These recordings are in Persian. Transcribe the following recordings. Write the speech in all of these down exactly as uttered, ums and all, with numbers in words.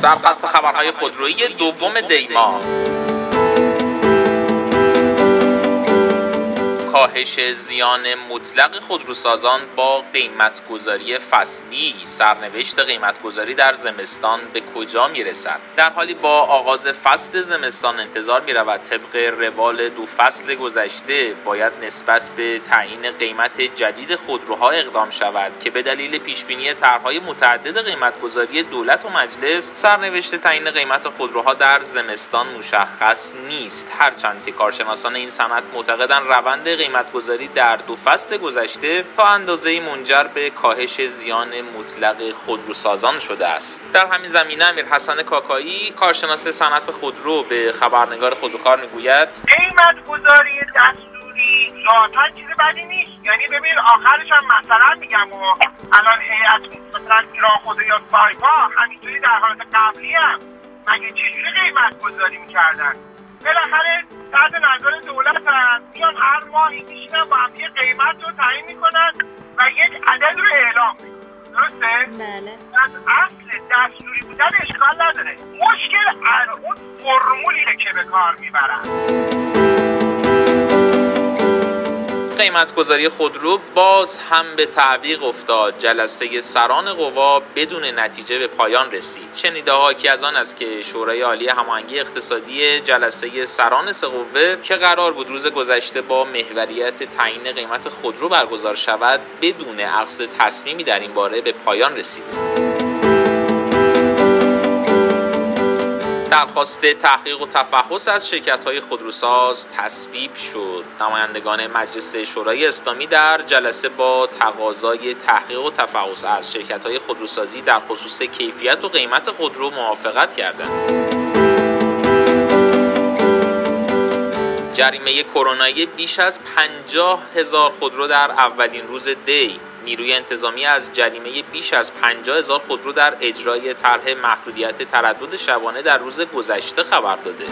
سرخط خبرهای خودرویی دوم دی ماه. کاهش زیان مطلق خودروسازان با قیمتگذاری فصلی. سرنوشت قیمتگذاری در زمستان به کجا میرسد؟ در حالی با آغاز فصل زمستان انتظار میرود طبق روال دو فصل گذشته باید نسبت به تعیین قیمت جدید خودروها اقدام شود که به دلیل پیشبینی طرح‌های متعدد قیمتگذاری دولت و مجلس سرنوشت تعیین قیمت خودروها در زمستان مشخص نیست، هرچند که کارشناسان این صنعت معتقدند روند قیمتگذاری در دو فصل گذشته تا اندازه‌ای منجر به کاهش زیان مطلق خودروسازان شده است. در همین زمینه امیرحسن کاکایی کارشناس صنعت خودرو به خبرنگار خودروکار میگوید قیمتگذاری دستوری ذاتاً چیز بدی نیست، یعنی ببین آخرش هم مثلا میگم و الان هیئت مثلا ایران خودرو یا سایپا همینطوری در حالت قبلی هم مگه چجوری قیمتگذاری میکردن؟ بالاخره تحت نظر دولت هم میان هر ماهی میشینن با هم یه قیمت رو تعیین میکنن و یک عدد رو اعلام میکنن، درسته؟ بله. از اصل دستوری بودن اشکال نداره، مشکل اون فرمولیه که به کار میبرن. قیمتگذاری خودرو باز هم به تعویق افتاد. جلسه سران قوا بدون نتیجه به پایان رسید. شنیده ها که از آن است که شورای عالی هماهنگی اقتصادی جلسه سران سه قوه که قرار بود روز گذشته با محوریت تعیین قیمت خودرو برگزار شود بدون اخذ تصمیمی در این باره به پایان رسید. درخواست تحقیق و تفحص از شرکت‌های خودروساز تصویب شد. نمایندگان مجلس شورای اسلامی در جلسه با تقاضای تحقیق و تفحص از شرکت‌های خودروسازی در خصوص کیفیت و قیمت خودرو موافقت کردند. جریمه کرونایی بیش از پنجاه هزار خودرو در اولین روز دی. نیروی انتظامی از جریمه بیش از پنجاه هزار خودرو در اجرای طرح محدودیت تردد شبانه در روز گذشته خبر داده.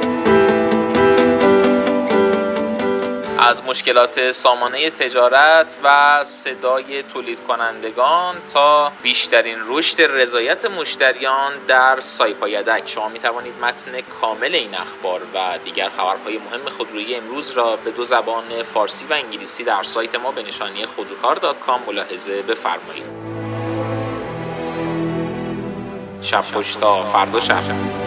از مشکلات سامانه تجارت و صدای تولید کنندگان تا بیشترین رشد رضایت مشتریان در سایپا یدک. شما می توانید متن کامل این اخبار و دیگر خبرهای مهم خودرویی امروز را به دو زبان فارسی و انگلیسی در سایت ما به نشانی خودروکار دات کام ملاحظه بفرمایید. شب خوش تا فردا شب.